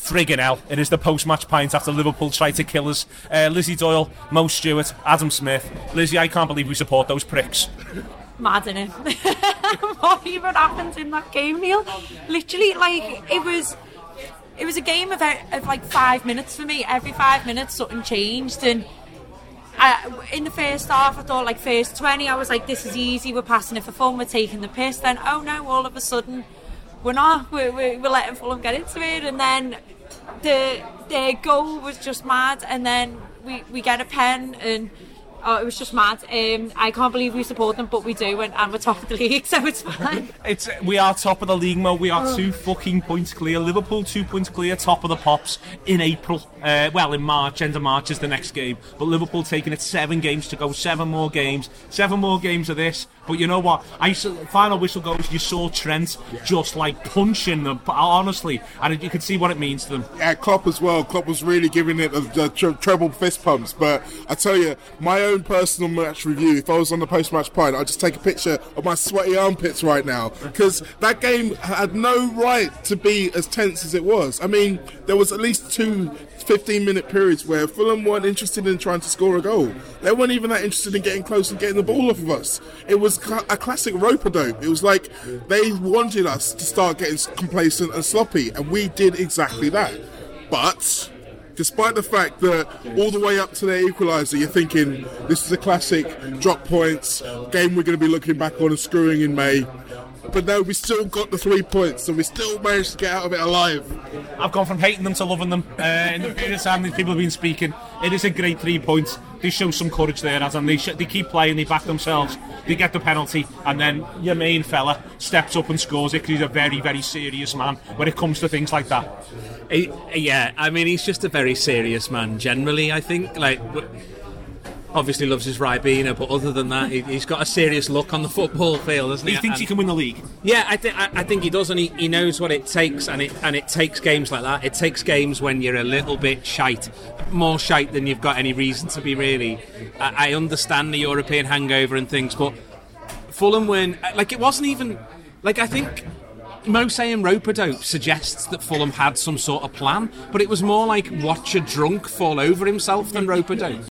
Friggin' hell, it is the post-match pint after Liverpool tried to kill us. Lizzie Doyle, Mo Stewart, Adam Smith. Lizzie, I can't believe we support those pricks. Mad, innit? What even happened in that game, Neil? Literally, like, it was a game of like 5 minutes for me. Every 5 minutes something changed, and in the first half I thought, like, first 20 I was like, this is easy, we're passing it for fun, we're taking the piss. Then oh no, all of a sudden we're not, we're letting Fulham get into it, and then their goal was just mad, and then we get a pen, and it was just mad. I can't believe we support them, but we do, and we're top of the league, so it's fine. We are top of the league, Mo. We are 2 fucking points clear. Liverpool 2 points clear, top of the Pops in April. In March, end of March is the next game. But Liverpool taking it 7 games to go, 7 more games of this. But you know what? Final whistle goes, you saw Trent just like punching them, honestly, and you could see what it means to them. Yeah, Klopp as well. Klopp was really giving it the treble fist pumps. But I tell you, my own personal match review, if I was on the post-match pint, I'd just take a picture of my sweaty armpits right now, because that game had no right to be as tense as it was. I mean, there was at least 2 15-minute periods where Fulham weren't interested in trying to score a goal. They weren't even that interested in getting close and getting the ball off of us. It was a classic rope-a-dope. It was like they wanted us to start getting complacent and sloppy, and we did exactly that. But despite the fact that all the way up to their equaliser, you're thinking this is a classic drop points game we're going to be looking back on and screwing in May. But no, we still got the 3 points, so we still managed to get out of it alive. I've gone from hating them to loving them. In the period of time these people have been speaking, it is a great 3 points. They show some courage there, and they keep playing, they back themselves, they get the penalty, and then your main fella steps up and scores it, because he's a very, very serious man when it comes to things like that. Yeah, I mean, he's just a very serious man generally, I think. Like, obviously loves his Ribena, but other than that, he's got a serious look on the football field, doesn't he? He thinks he can win the league. Yeah, I think he does, and he knows what it takes, and it takes games like that. It takes games when you're a little bit shite, more shite than you've got any reason to be, really. I understand the European hangover and things, but Fulham win, like, it wasn't even, like, I think Mo saying rope-a-dope suggests that Fulham had some sort of plan, but it was more like watch a drunk fall over himself than rope-a-dope.